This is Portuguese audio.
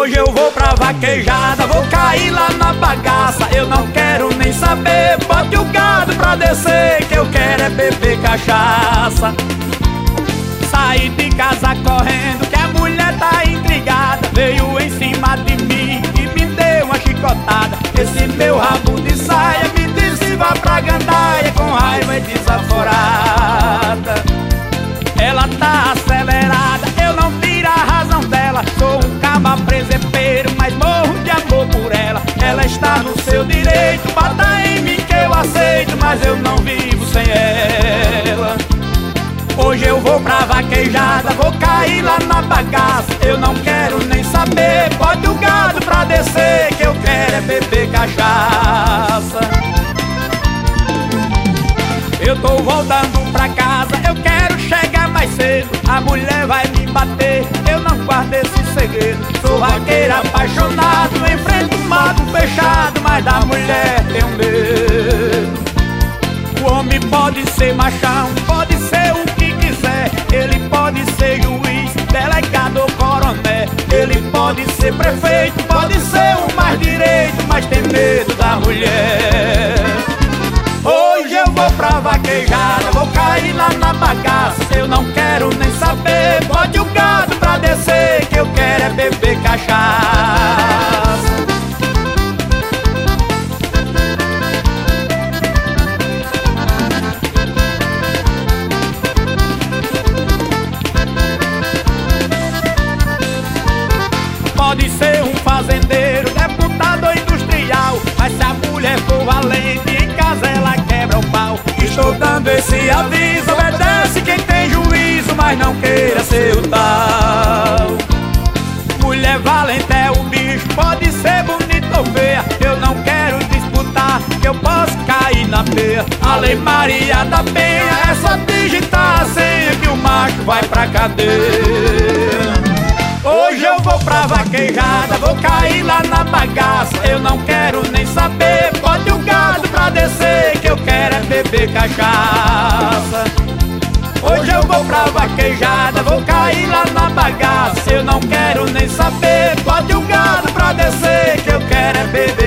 Hoje eu vou pra vaquejada, vou cair lá na bagaça. Eu não quero nem saber, bote o gado pra descer, que eu quero é beber cachaça. Saí de casa correndo, que a mulher tá intrigada. Veio em cima de mim e me deu uma chicotada. Esse meu rabo de saia me disse vá pra gandaia, com raiva e desaforada. Ela tá acelerada, eu não tiro a razão dela. Sou um caba presepeiro, mas morro de amor por ela. Ela está no seu direito, bata em mim que eu aceito, mas eu não vivo sem ela. Hoje eu vou pra vaquejada, vou cair lá na bagaça. Eu não quero nem saber, bote o gado pra descer, que eu quero é beber cachaça. Eu tô voltando pra casa, eu quero chegar mais cedo. A mulher vai me bater, eu não guardo esse segredo. Sou vaqueiro apaixonado, enfrento um mato fechado, mas da mulher tenho medo. O homem pode ser machão, pode ser o que quiser. Ele pode ser juiz, delegado ou coronel. Ele pode ser prefeito, pode ser o mais direito, mas tem medo da mulher. Hoje eu vou pra vaquejada, vou cair lá na bagaça. Eu não quero nem saber, bote o gado pra descer, que eu quero é beber cachaça. Pode ser um fazendeiro, deputado ou industrial, mas se a mulher for valente, em casa ela quebra o pau. Estou dando esse aviso, obedece quem tem juízo, mas não queira ser o tal. Mulher valente é o bicho, pode ser bonita ou feia. Eu não quero disputar, que eu posso cair na peia. A Lei Maria da Penha é só digitar a senha que o macho vai pra cadeia. Hoje eu vou pra vaquejada, vou cair lá na bagaça. Eu não quero nem saber, bote o gado pra descer, que eu quero é beber cachaça. Hoje eu vou pra vaquejada, vou cair lá na bagaça. Eu não quero nem saber, bote o gado pra descer, que eu quero é beber